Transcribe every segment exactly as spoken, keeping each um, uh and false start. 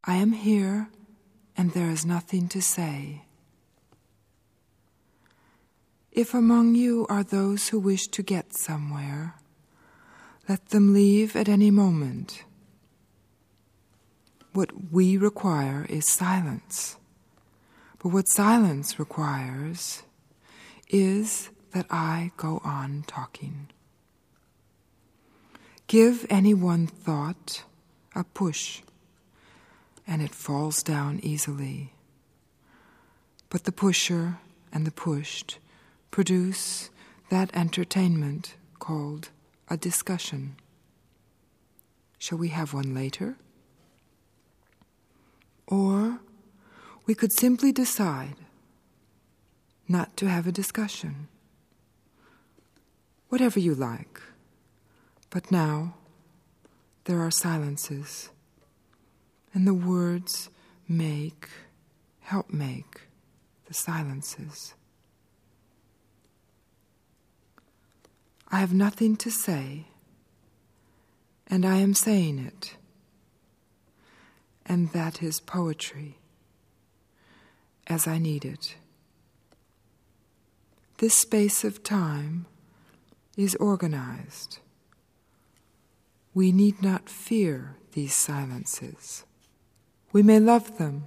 I am here, and there is nothing to say. If among you are those who wish to get somewhere, let them leave at any moment. What we require is silence. But what silence requires is that I go on talking. Give any one thought a push, and it falls down easily. But the pusher and the pushed produce that entertainment called a discussion. Shall we have one later? Or we could simply decide not to have a discussion. Whatever you like. But now there are silences, and the words make, help make the silences. I have nothing to say, and I am saying it, and that is poetry, as I need it. This space of time is organized. We need not fear these silences. We may love them.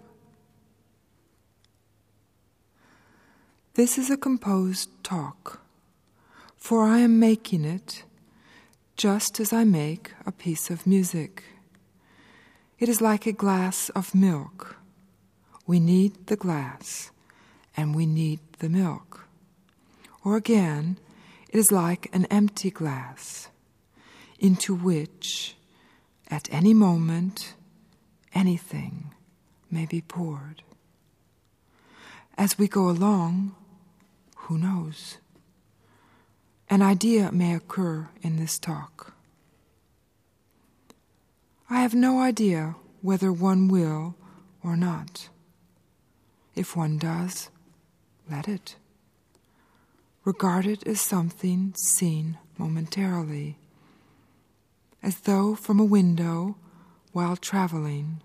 This is a composed talk, for I am making it just as I make a piece of music. It is like a glass of milk. We need the glass, and we need the milk. Or again, it is like an empty glass, into which, at any moment, anything may be poured. As we go along, who knows? An idea may occur in this talk. I have no idea whether one will or not. If one does, let it. Regard it as something seen momentarily, as though from a window while traveling.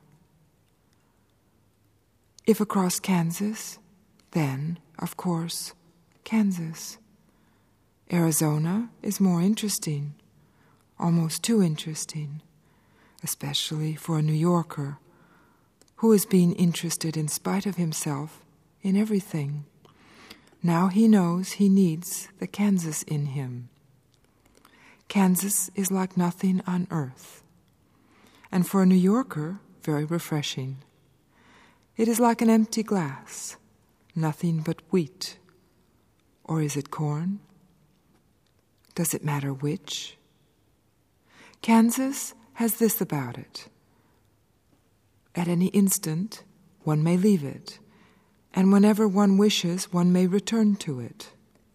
If across Kansas, then, of course, Kansas. Arizona is more interesting, almost too interesting, especially for a New Yorker who is being interested in spite of himself in everything. Now he knows he needs the Kansas in him. Kansas is like nothing on earth, and for a New Yorker, very refreshing. It is like an empty glass, nothing but wheat. Or is it corn? Does it matter which? Kansas has this about it. At any instant, one may leave it, and whenever one wishes, one may return to it.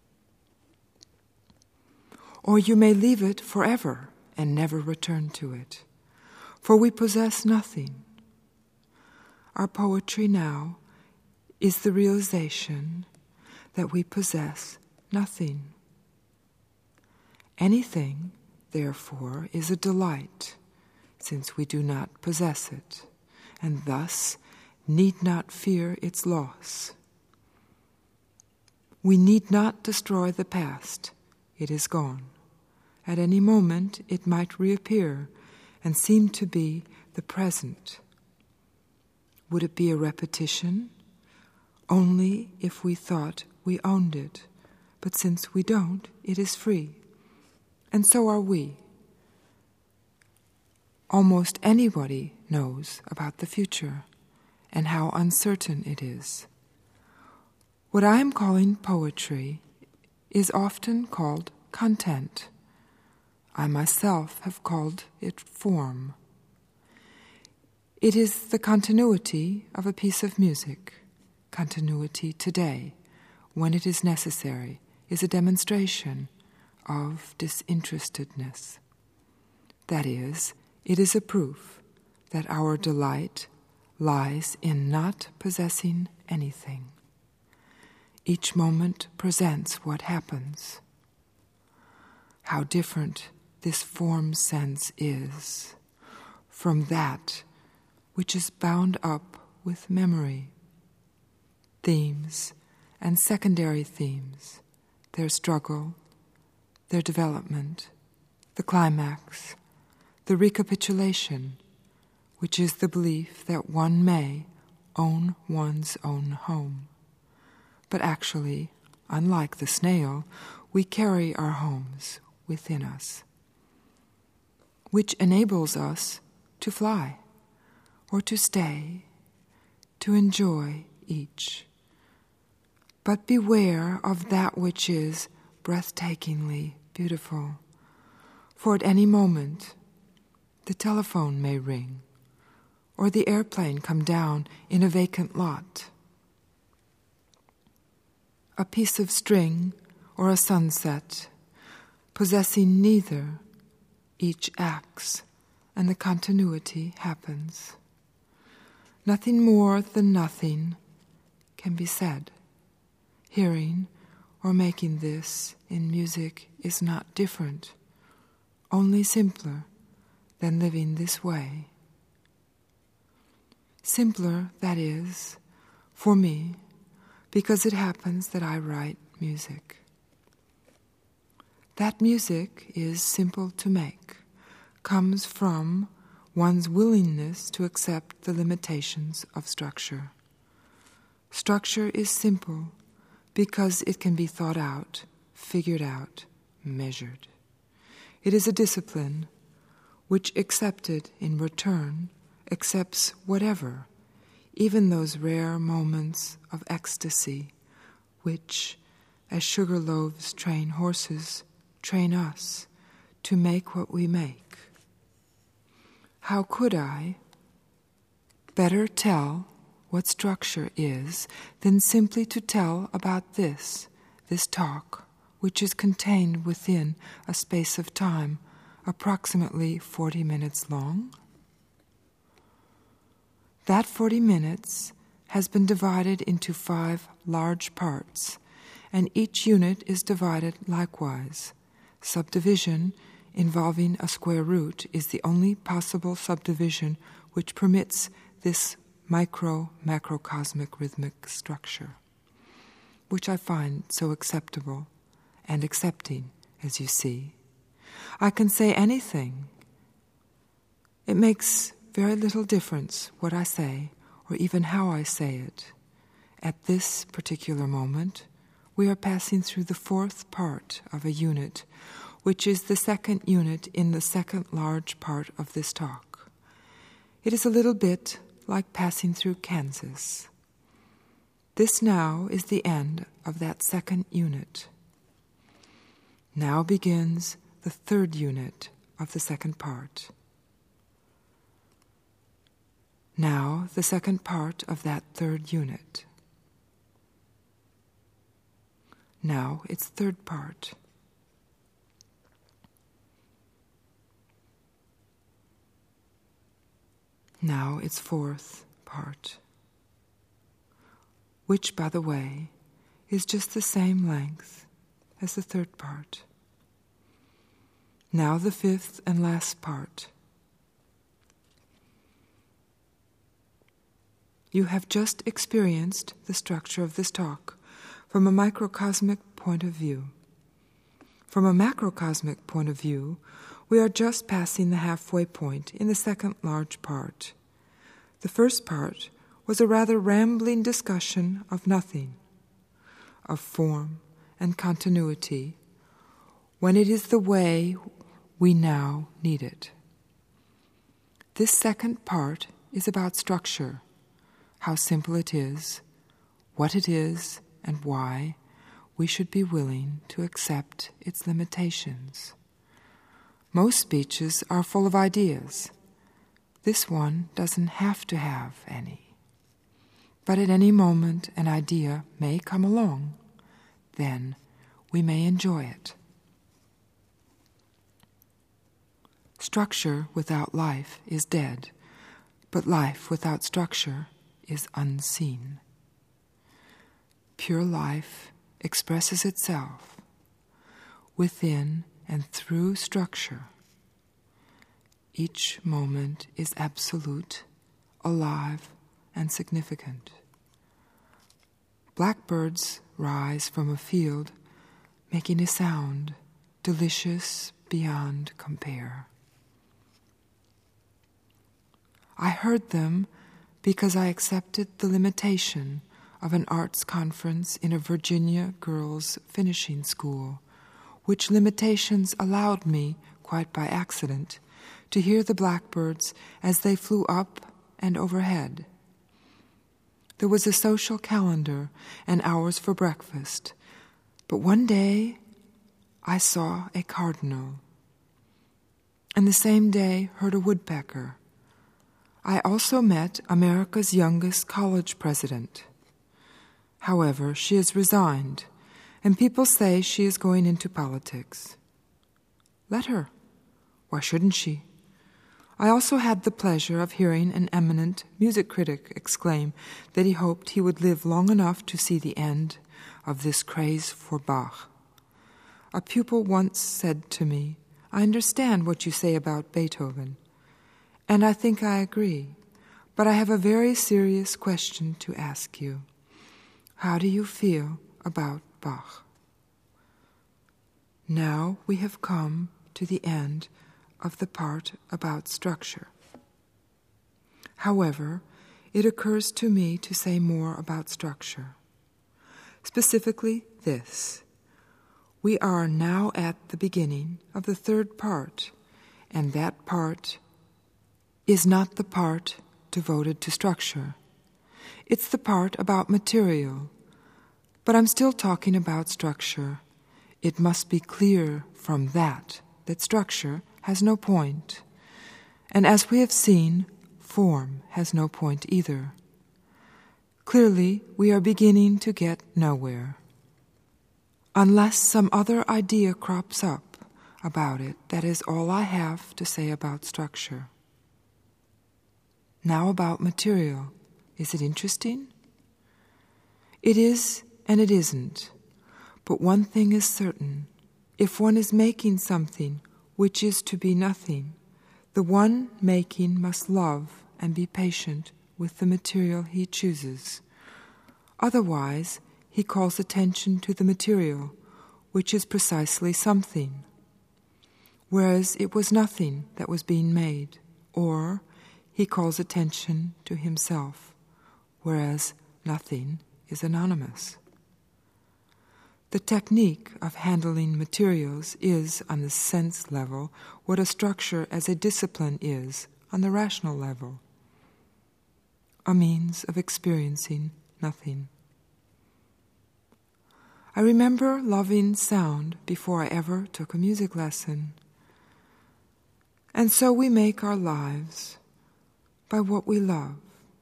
Or you may leave it forever and never return to it, for we possess nothing. Our poetry now is the realization that we possess nothing. Anything, therefore, is a delight, since we do not possess it, and thus need not fear its loss. We need not destroy the past. It is gone. At any moment it might reappear and seem to be the present. Would it be a repetition? Only if we thought we owned it. But since we don't, it is free. And so are we. Almost anybody knows about the future and how uncertain it is. What I am calling poetry is often called content. I myself have called it form. It is the continuity of a piece of music. Continuity today, when it is necessary, is a demonstration of disinterestedness. That is, it is a proof that our delight lies in not possessing anything. Each moment presents what happens. How different this form sense is from that which is bound up with memory. Themes and secondary themes, their struggle, their development, the climax, the recapitulation, which is the belief that one may own one's own home. But actually, unlike the snail, we carry our homes within us, which enables us to fly, or to stay, to enjoy each. But beware of that which is breathtakingly beautiful, for at any moment the telephone may ring, or the airplane come down in a vacant lot. A piece of string or a sunset, possessing neither, each acts, and the continuity happens. Nothing more than nothing can be said. Hearing or making this in music is not different, only simpler than living this way. Simpler, that is, for me, because it happens that I write music. That music is simple to make, comes from one's willingness to accept the limitations of structure. Structure is simple because it can be thought out, figured out, measured. It is a discipline which, accepted in return, accepts whatever, even those rare moments of ecstasy which, as sugar loaves train horses, train us to make what we make. How could I better tell what structure is than simply to tell about this, this talk, which is contained within a space of time approximately forty minutes long? That forty minutes has been divided into five large parts, and each unit is divided likewise. Subdivision involving a square root is the only possible subdivision which permits this micro-macrocosmic rhythmic structure, which I find so acceptable and accepting, as you see. I can say anything. It makes very little difference what I say or even how I say it. At this particular moment, we are passing through the fourth part of a unit, which is the second unit in the second large part of this talk. It is a little bit like passing through Kansas. This now is the end of that second unit. Now begins the third unit of the second part. Now the second part of that third unit. Now its third part. Now its fourth part, which, by the way, is just the same length as the third part. Now the fifth and last part. You have just experienced the structure of this talk from a microcosmic point of view. From a macrocosmic point of view, we are just passing the halfway point in the second large part. The first part was a rather rambling discussion of nothing, of form and continuity, when it is the way we now need it. This second part is about structure, how simple it is, what it is, and why we should be willing to accept its limitations. Most speeches are full of ideas. This one doesn't have to have any. But at any moment an idea may come along. Then we may enjoy it. Structure without life is dead, but life without structure is unseen. Pure life expresses itself within and through structure. Each moment is absolute, alive and significant. Blackbirds rise from a field, making a sound delicious beyond compare. I heard them because I accepted the limitation of an arts conference in a Virginia girls' finishing school, which limitations allowed me, quite by accident, to hear the blackbirds as they flew up and overhead. There was a social calendar and hours for breakfast, but one day I saw a cardinal, and the same day heard a woodpecker. I also met America's youngest college president. However, she has resigned, and people say she is going into politics. Let her. Why shouldn't she? I also had the pleasure of hearing an eminent music critic exclaim that he hoped he would live long enough to see the end of this craze for Bach. A pupil once said to me, "I understand what you say about Beethoven, and I think I agree, but I have a very serious question to ask you. How do you feel about Bach?" Now we have come to the end of the part about structure. However, it occurs to me to say more about structure. Specifically this: we are now at the beginning of the third part, and that part is not the part devoted to structure. It's the part about material. But I'm still talking about structure. It must be clear from that that structure has no point. And as we have seen, form has no point either. Clearly, we are beginning to get nowhere. Unless some other idea crops up about it, that is all I have to say about structure. Now about material. Is it interesting? It is and it isn't. But one thing is certain. If one is making something which is to be nothing, the one making must love and be patient with the material he chooses. Otherwise, he calls attention to the material, which is precisely something, whereas it was nothing that was being made, or he calls attention to himself, whereas nothing is anonymous. The technique of handling materials is, on the sense level, what a structure as a discipline is on the rational level, a means of experiencing nothing. I remember loving sound before I ever took a music lesson. And so we make our lives by what we love.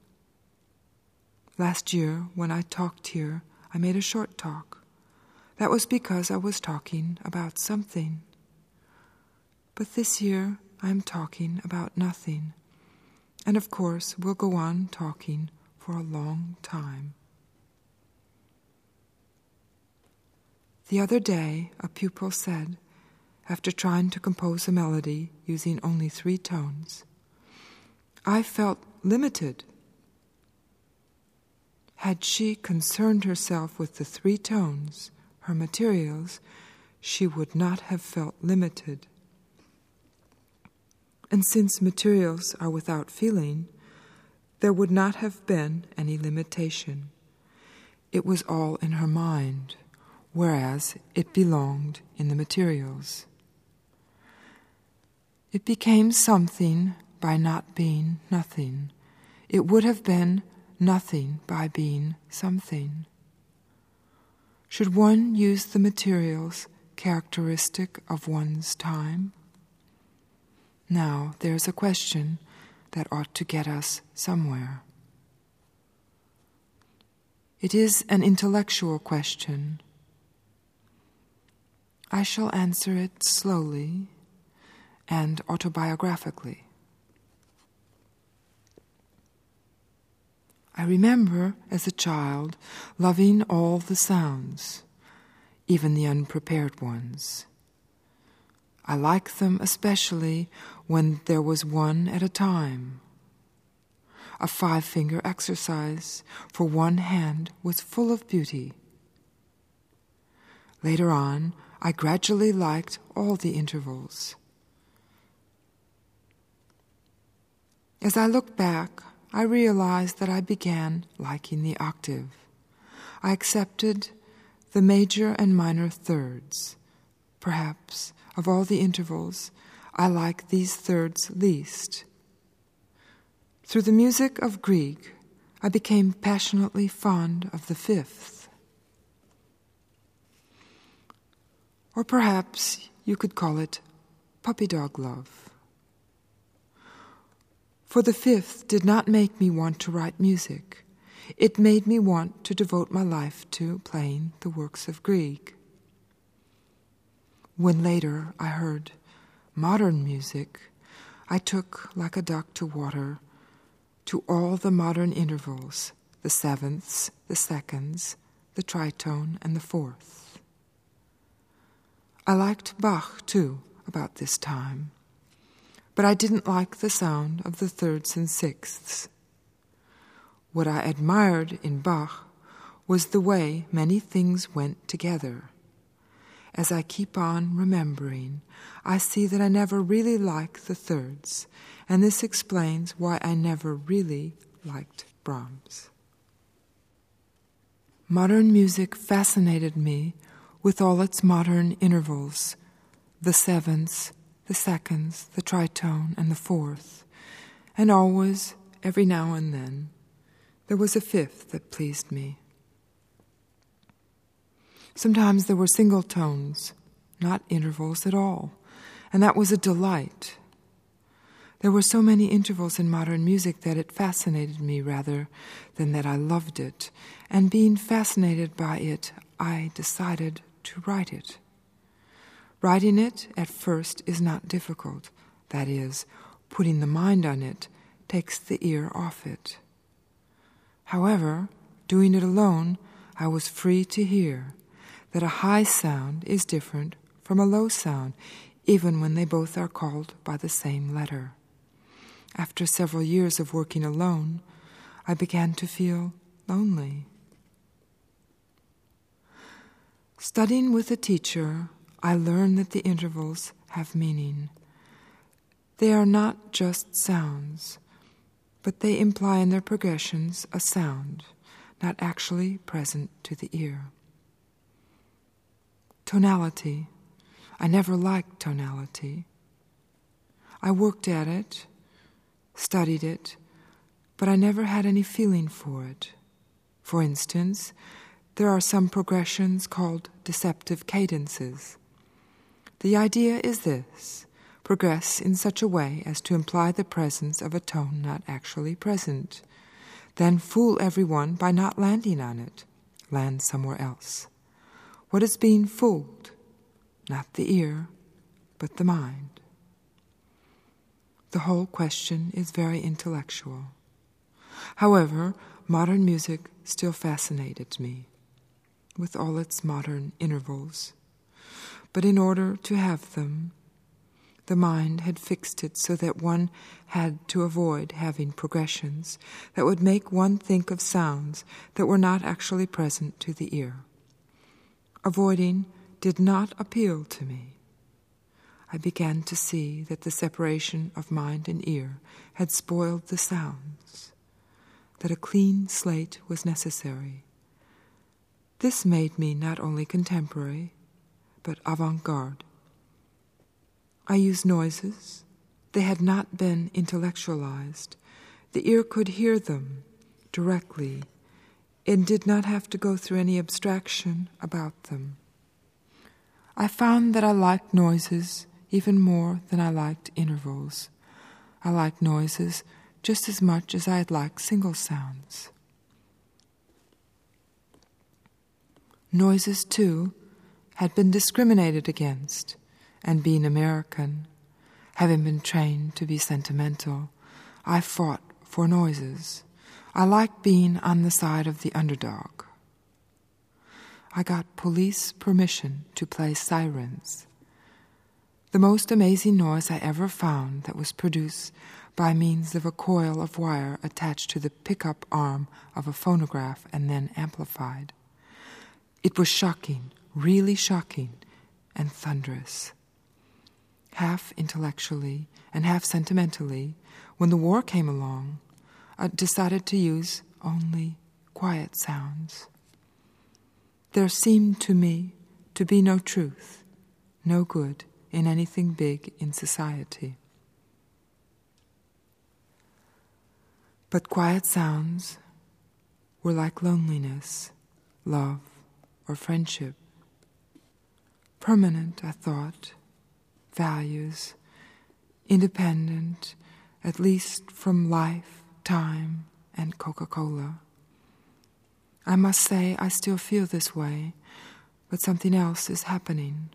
Last year, when I talked here, I made a short talk. That was because I was talking about something. But this year, I am talking about nothing. And of course, we'll go on talking for a long time. The other day, a pupil said, after trying to compose a melody using only three tones, I felt limited. Had she concerned herself with the three tones, her materials, she would not have felt limited. And since materials are without feeling, there would not have been any limitation. It was all in her mind, whereas it belonged in the materials. It became something by not being nothing. It would have been nothing by being something. Should one use the materials characteristic of one's time? Now, there's a question that ought to get us somewhere. It is an intellectual question. I shall answer it slowly and autobiographically. I remember, as a child, loving all the sounds, even the unprepared ones. I liked them especially when there was one at a time. a five-finger exercise, for one hand was full of beauty. Later on, I gradually liked all the intervals. As I look back, I realized that I began liking the octave. I accepted the major and minor thirds. Perhaps, of all the intervals, I like these thirds least. Through the music of Grieg, I became passionately fond of the fifth. Or perhaps you could call it puppy dog love. For the fifth did not make me want to write music. It made me want to devote my life to playing the works of Grieg. When later I heard modern music, I took like a duck to water to all the modern intervals, the sevenths, the seconds, the tritone, and the fourth. I liked Bach, too, about this time, but I didn't like the sound of the thirds and sixths. What I admired in Bach was the way many things went together. As I keep on remembering, I see that I never really liked the thirds, and this explains why I never really liked Brahms. Modern music fascinated me with all its modern intervals, the sevenths, the seconds, the tritone, and the fourth, and always, every now and then, there was a fifth that pleased me. Sometimes there were single tones, not intervals at all, and that was a delight. There were so many intervals in modern music that it fascinated me rather than that I loved it, and being fascinated by it, I decided to write it. Writing it at first is not difficult. That is, putting the mind on it takes the ear off it. However, doing it alone, I was free to hear that a high sound is different from a low sound, even when they both are called by the same letter. After several years of working alone, I began to feel lonely. Studying with a teacher, I learned that the intervals have meaning. They are not just sounds, but they imply in their progressions a sound, not actually present to the ear. Tonality. I never liked tonality. I worked at it, studied it, but I never had any feeling for it. For instance, there are some progressions called deceptive cadences. The idea is this: progress in such a way as to imply the presence of a tone not actually present. Then fool everyone by not landing on it. Land somewhere else. What is being fooled? Not the ear, but the mind. The whole question is very intellectual. However, modern music still fascinated me, with all its modern intervals. But in order to have them, the mind had fixed it so that one had to avoid having progressions that would make one think of sounds that were not actually present to the ear. Avoiding did not appeal to me. I began to see that the separation of mind and ear had spoiled the sounds, that a clean slate was necessary. This made me not only contemporary, but avant-garde. I used noises. They had not been intellectualized. The ear could hear them directly and did not have to go through any abstraction about them. I found that I liked noises even more than I liked intervals. I liked noises just as much as I had liked single sounds. Noises, too, had been discriminated against, and being American, having been trained to be sentimental, I fought for noises. I liked being on the side of the underdog. I got police permission to play sirens. The most amazing noise I ever found that was produced by means of a coil of wire attached to the pickup arm of a phonograph and then amplified. It was shocking, really shocking, and thunderous. Half intellectually and half sentimentally, when the war came along, I decided to use only quiet sounds. There seemed to me to be no truth, no good in anything big in society. But quiet sounds were like loneliness, love, or friendship. Permanent, I thought, values, independent, at least from life, time, and Coca-Cola. I must say I still feel this way, but something else is happening.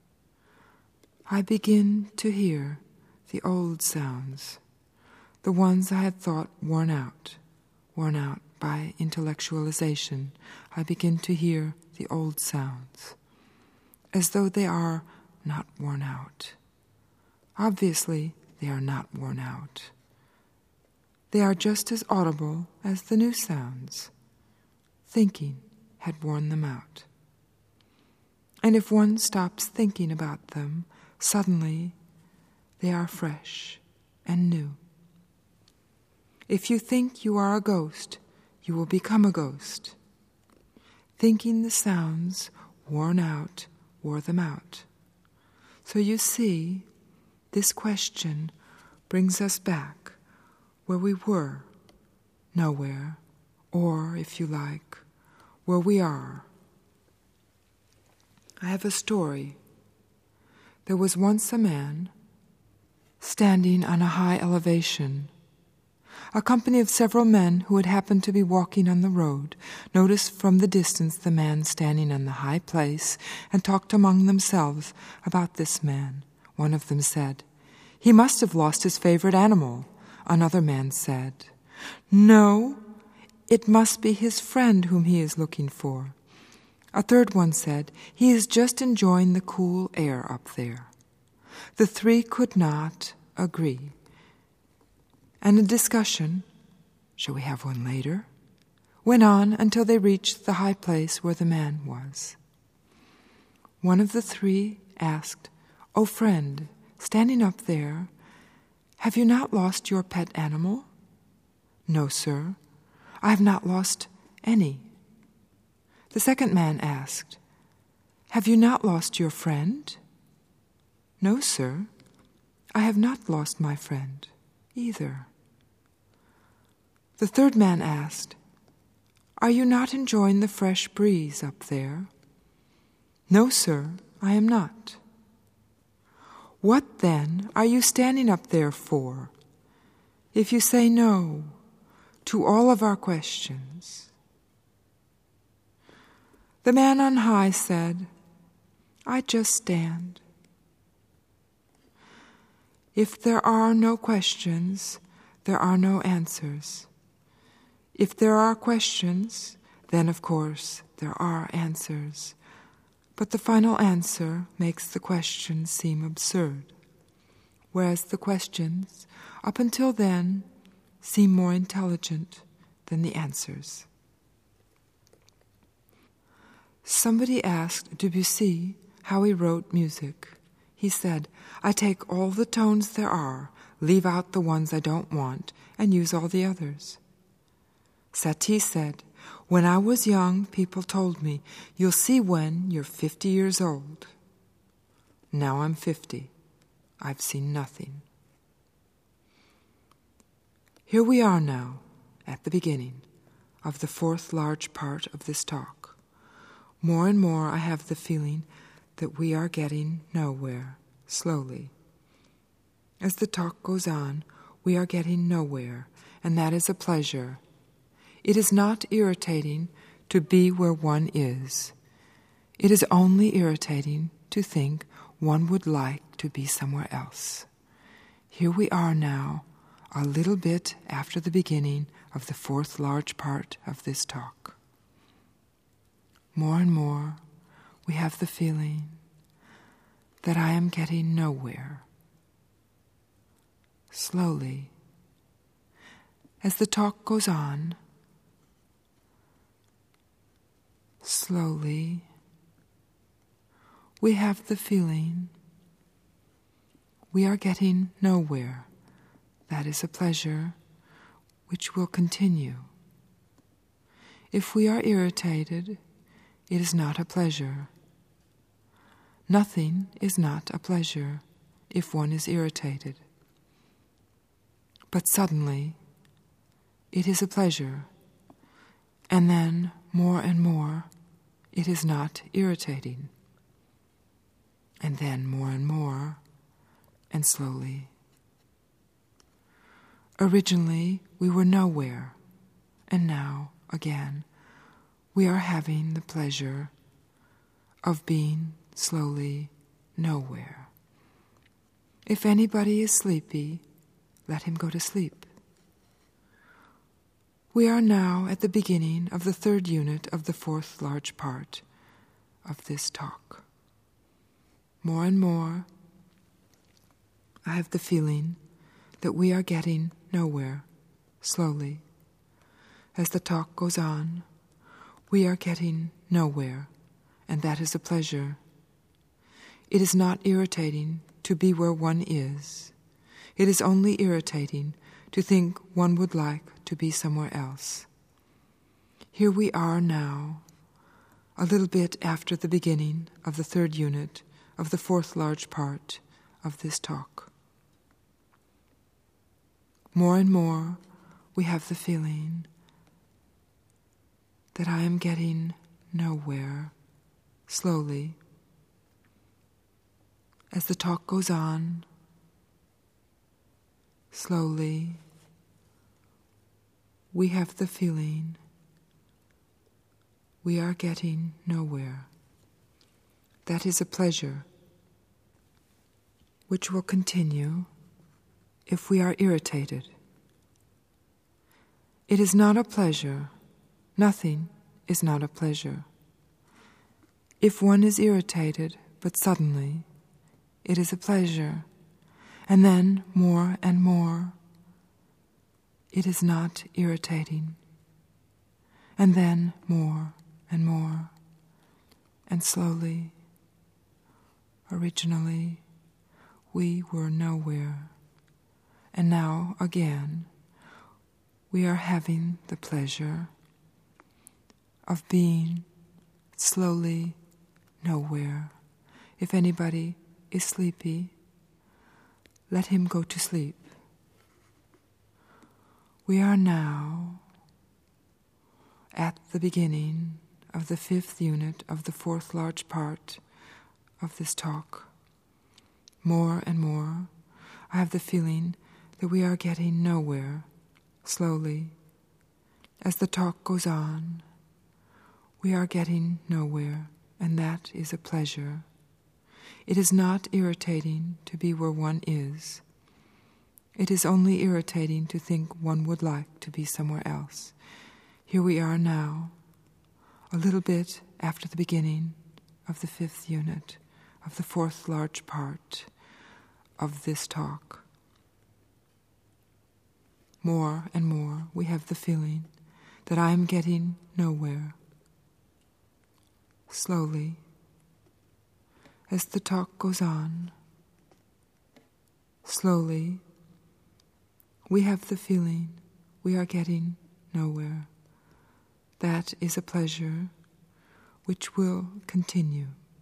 I begin to hear the old sounds, the ones I had thought worn out, worn out by intellectualization. I begin to hear the old sounds, as though they are not worn out. Obviously, they are not worn out. They are just as audible as the new sounds. Thinking had worn them out. And if one stops thinking about them, suddenly they are fresh and new. If you think you are a ghost, you will become a ghost. Thinking the sounds worn out wore them out. So you see, this question brings us back where we were, nowhere, or, if you like, where we are. I have a story. There was once a man standing on a high elevation. A company of several men who had happened to be walking on the road noticed from the distance the man standing on the high place and talked among themselves about this man. One of them said, "He must have lost his favorite animal." Another man said, "No, it must be his friend whom he is looking for." A third one said, "He is just enjoying the cool air up there." The three could not agree. And a discussion, shall we have one later, went on until they reached the high place where the man was. One of the three asked, "Oh, friend, standing up there, have you not lost your pet animal?" "No, sir, I have not lost any." The second man asked, "Have you not lost your friend?" "No, sir, I have not lost my friend either." The third man asked, "Are you not enjoying the fresh breeze up there?" "No, sir, I am not." "What, then, are you standing up there for? If you say no to all of our questions." The man on high said, "I just stand. If there are no questions, there are no answers. If there are questions, then of course there are answers. But the final answer makes the questions seem absurd, whereas the questions, up until then, seem more intelligent than the answers." Somebody asked Debussy how he wrote music. He said, "I take all the tones there are, leave out the ones I don't want, and use all the others." Satie said, "When I was young, people told me, 'You'll see when you're fifty years old.' Now I'm fifty. I've seen nothing." Here we are now, at the beginning of the fourth large part of this talk. More and more I have the feeling that we are getting nowhere, slowly. As the talk goes on, we are getting nowhere, and that is a pleasure. It is not irritating to be where one is. It is only irritating to think one would like to be somewhere else. Here we are now, a little bit after the beginning of the fourth large part of this talk. More and more, we have the feeling that I am getting nowhere. Slowly, As the talk goes on, slowly, we have the feeling we are getting nowhere. That is a pleasure which will continue. If we are irritated, it is not a pleasure. Nothing is not a pleasure if one is irritated. But suddenly, it is a pleasure, and then more and more, it is not irritating. And then more and more, and slowly. Originally, we were nowhere, and now, again, we are having the pleasure of being slowly nowhere. If anybody is sleepy, let him go to sleep. We are now at the beginning of the third unit of the fourth large part of this talk. More and more, I have the feeling that we are getting nowhere, slowly. As the talk goes on, we are getting nowhere, and that is a pleasure. It is not irritating to be where one is. It is only irritating to think one would like to be somewhere else. Here we are now, a little bit after the beginning of the third unit of the fourth large part of this talk. More and more, we have the feeling that I am getting nowhere, slowly. As the talk goes on, slowly, we have the feeling we are getting nowhere. That is a pleasure which will continue if we are irritated. It is not a pleasure. Nothing is not a pleasure. If one is irritated, but suddenly, it is a pleasure, and then more and more, it is not irritating, and then more and more, and slowly, originally, we were nowhere, and now again, we are having the pleasure of being slowly nowhere. If anybody is sleepy, let him go to sleep. We are now at the beginning of the fifth unit of the fourth large part of this talk. More and more, I have the feeling that we are getting nowhere, slowly. As the talk goes on, we are getting nowhere, and that is a pleasure. It is not irritating to be where one is. It is only irritating to think one would like to be somewhere else. Here we are now, a little bit after the beginning of the fifth unit of the fourth large part of this talk. More and more we have the feeling that I am getting nowhere. Slowly, as the talk goes on, slowly, we have the feeling we are getting nowhere. That is a pleasure which will continue.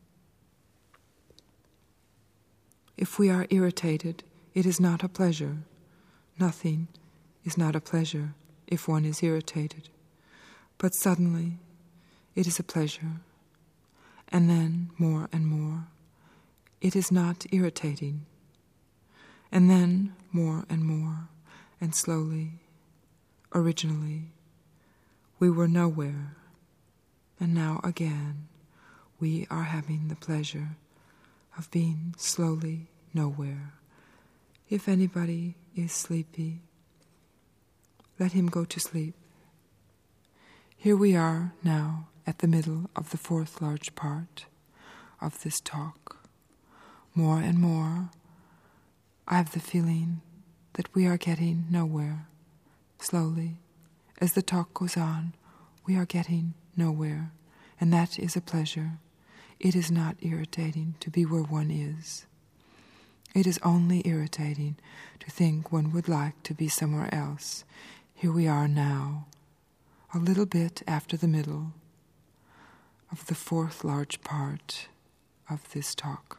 If we are irritated, it is not a pleasure. Nothing is not a pleasure if one is irritated. But suddenly, it is a pleasure. And then more and more, it is not irritating. And then more and more, and slowly, originally, we were nowhere. And now again, we are having the pleasure of being slowly nowhere. If anybody is sleepy, let him go to sleep. Here we are now at the middle of the fourth large part of this talk. More and more, I have the feeling that we are getting nowhere, Slowly, as the talk goes on, we are getting nowhere, and that is a pleasure. It is not irritating to be where one is. It is only irritating to think one would like to be somewhere else. Here we are now, a little bit after the middle of the fourth large part of this talk.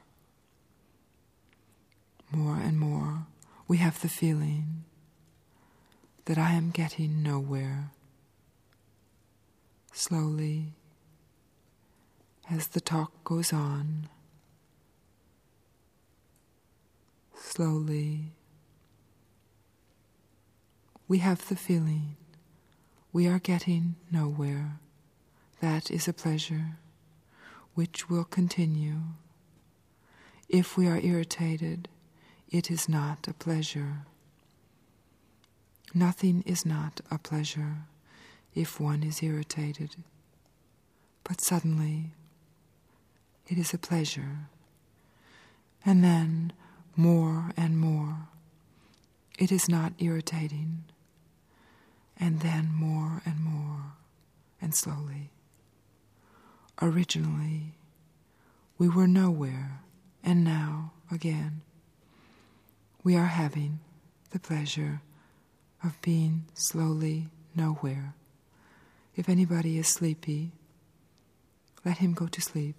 More and more, we have the feeling that I am getting nowhere. Slowly, as the talk goes on, slowly, we have the feeling we are getting nowhere. That is a pleasure which will continue. If we are irritated, it is not a pleasure. Nothing is not a pleasure if one is irritated. But suddenly, it is a pleasure. And then, more and more, it is not irritating. And then more and more, and slowly. Originally, we were nowhere, and now, again, we are having the pleasure of being slowly nowhere. If anybody is sleepy, let him go to sleep.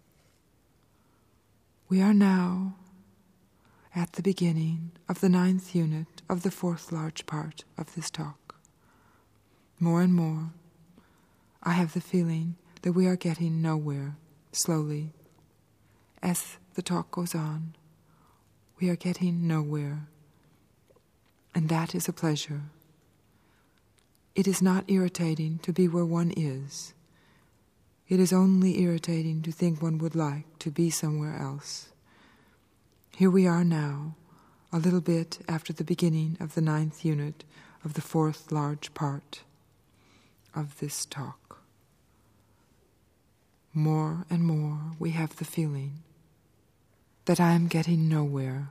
We are now at the beginning of the ninth unit of the fourth large part of this talk. More and more, I have the feeling that we are getting nowhere, slowly. As the talk goes on, we are getting nowhere. And that is a pleasure. It is not irritating to be where one is. It is only irritating to think one would like to be somewhere else. Here we are now, a little bit after the beginning of the ninth unit of the fourth large part of this talk. More and more we have the feeling that I am getting nowhere.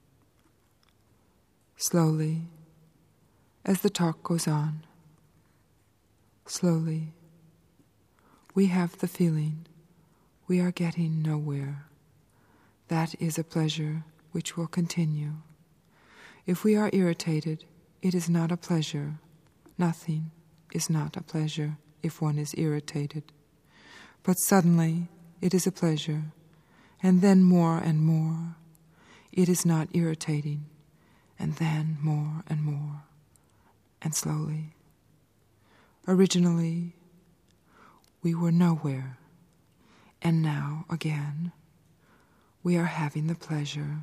Slowly, as the talk goes on, slowly, we have the feeling we are getting nowhere. That is a pleasure which will continue. If we are irritated, it is not a pleasure. Nothing is not a pleasure if one is irritated. But suddenly, it is a pleasure, and then more and more. It is not irritating, and then more and more, and slowly. Originally, we were nowhere, and now, again, we are having the pleasure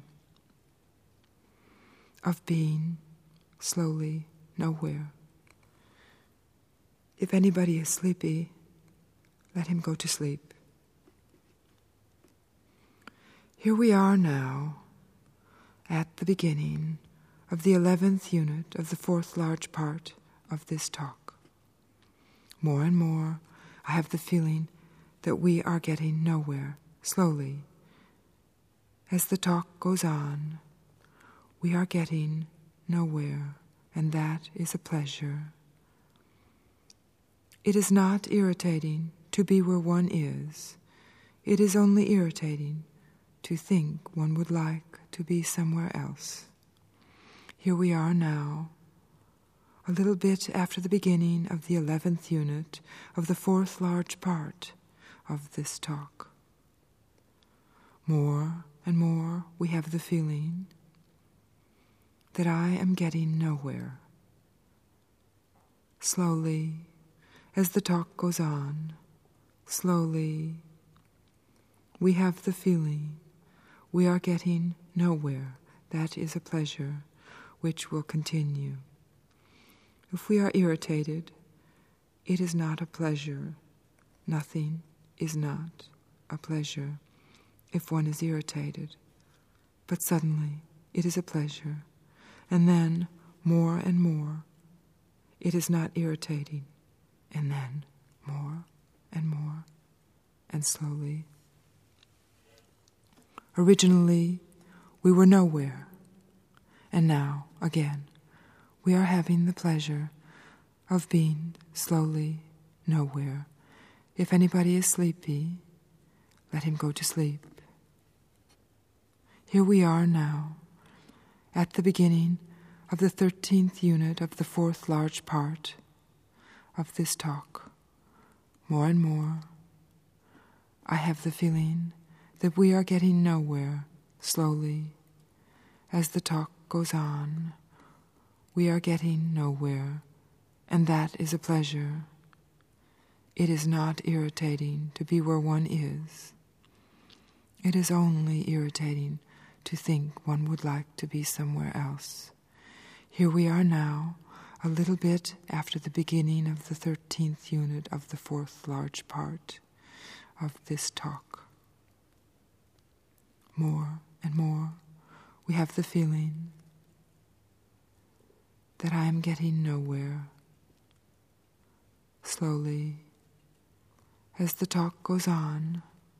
of being slowly nowhere. If anybody is sleepy, let him go to sleep. Here we are now, at the beginning of the eleventh unit of the fourth large part of this talk. More and more, I have the feeling that we are getting nowhere, slowly. As the talk goes on, we are getting nowhere, and that is a pleasure. It is not irritating to be where one is. It is only irritating to think one would like to be somewhere else. Here we are now, a little bit after the beginning of the eleventh unit of the fourth large part of this talk. More and more we have the feeling that I am getting nowhere. Slowly, as the talk goes on, slowly, we have the feeling we are getting nowhere. That is a pleasure which will continue. If we are irritated, it is not a pleasure. Nothing is not a pleasure if one is irritated. But suddenly, it is a pleasure. And then, more and more, it is not irritating. And then, more and more, and slowly. Originally, we were nowhere. And now, again, we are having the pleasure of being slowly nowhere. If anybody is sleepy, let him go to sleep. Here we are now, at the beginning of the thirteenth unit of the fourth large part of this talk. More and more, I have the feeling that we are getting nowhere slowly. As the talk goes on, we are getting nowhere, and that is a pleasure. It is not irritating to be where one is. It is only irritating to think one would like to be somewhere else. Here we are now, a little bit after the beginning of the thirteenth unit of the fourth large part of this talk. More and more, we have the feeling that I am getting nowhere. Slowly, as the talk goes on,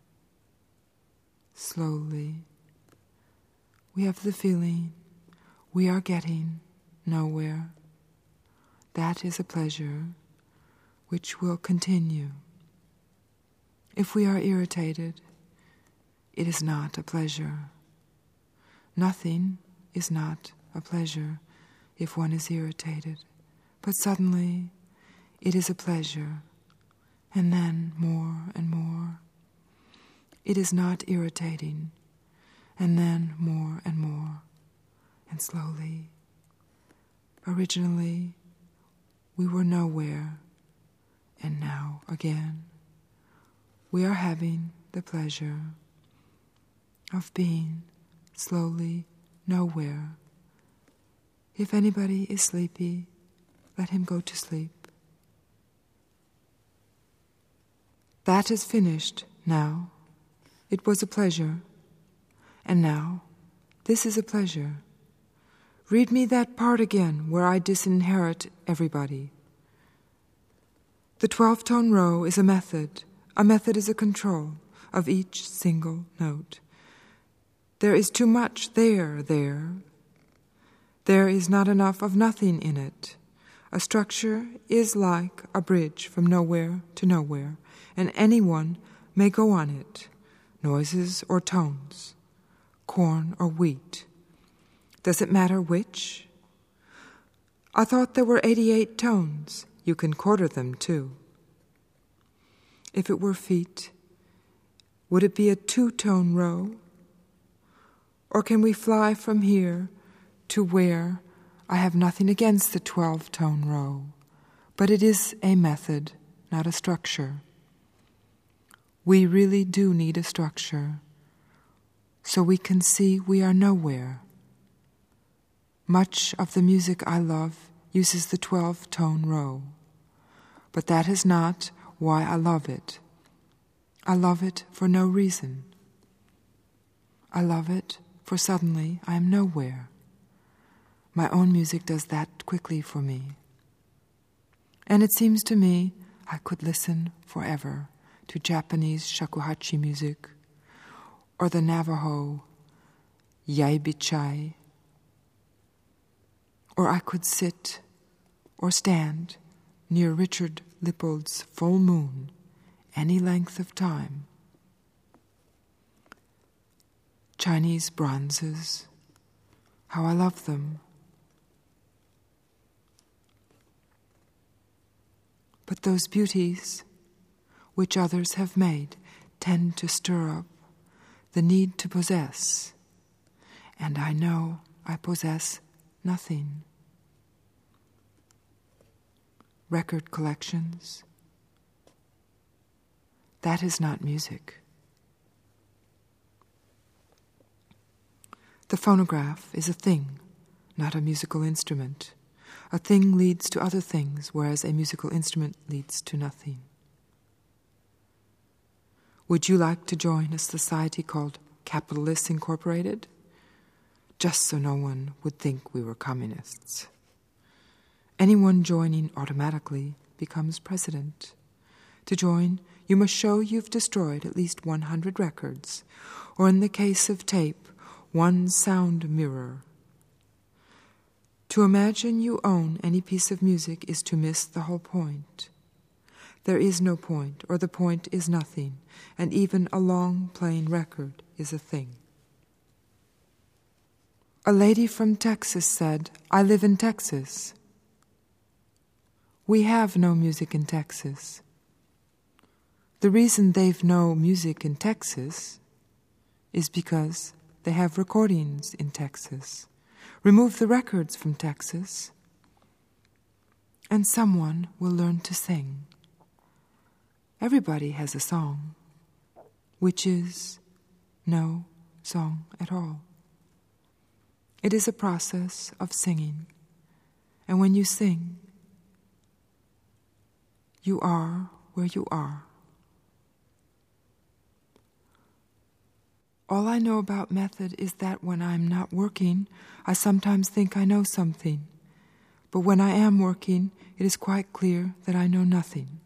slowly, we have the feeling we are getting nowhere. That is a pleasure which will continue. If we are irritated, it is not a pleasure. Nothing is not a pleasure if one is irritated, but suddenly it is a pleasure, and then more and more. It is not irritating, and then more and more, and slowly. Originally, we were nowhere, and now again, we are having the pleasure of being slowly nowhere. If anybody is sleepy, let him go to sleep. That is finished now. It was a pleasure. And now, this is a pleasure. Read me that part again where I disinherit everybody. The twelve-tone row is a method. A method is a control of each single note. There is too much there, there. There is not enough of nothing in it. A structure is like a bridge from nowhere to nowhere, and anyone may go on it, noises or tones, corn or wheat. Does it matter which? I thought there were eighty-eight tones. You can quarter them too. If it were feet, would it be a two-tone row? Or can we fly from here to where I have nothing against the twelve-tone row, but it is a method, not a structure. We really do need a structure, so we can see we are nowhere. Much of the music I love uses the twelve-tone row, but that is not why I love it. I love it for no reason. I love it for suddenly I am nowhere. My own music does that quickly for me. And it seems to me I could listen forever to Japanese shakuhachi music or the Navajo yaibichai. Or I could sit or stand near Richard Lippold's Full Moon any length of time. Chinese bronzes, how I love them. But those beauties which others have made tend to stir up the need to possess, and I know I possess nothing. Record collections, that is not music. The phonograph is a thing, not a musical instrument. A thing leads to other things, whereas a musical instrument leads to nothing. Would you like to join a society called Capitalists Incorporated? Just so no one would think we were communists. Anyone joining automatically becomes president. To join, you must show you've destroyed at least one hundred records, or in the case of tape, one sound mirror. To imagine you own any piece of music is to miss the whole point. There is no point, or the point is nothing, and even a long playing record is a thing. A lady from Texas said, "I live in Texas." We have no music in Texas. The reason they've no music in Texas is because they have recordings in Texas. Remove the records from Texas, and someone will learn to sing. Everybody has a song, which is no song at all. It is a process of singing, and when you sing, you are where you are. All I know about method is that when I'm not working, I sometimes think I know something. But when I am working, it is quite clear that I know nothing.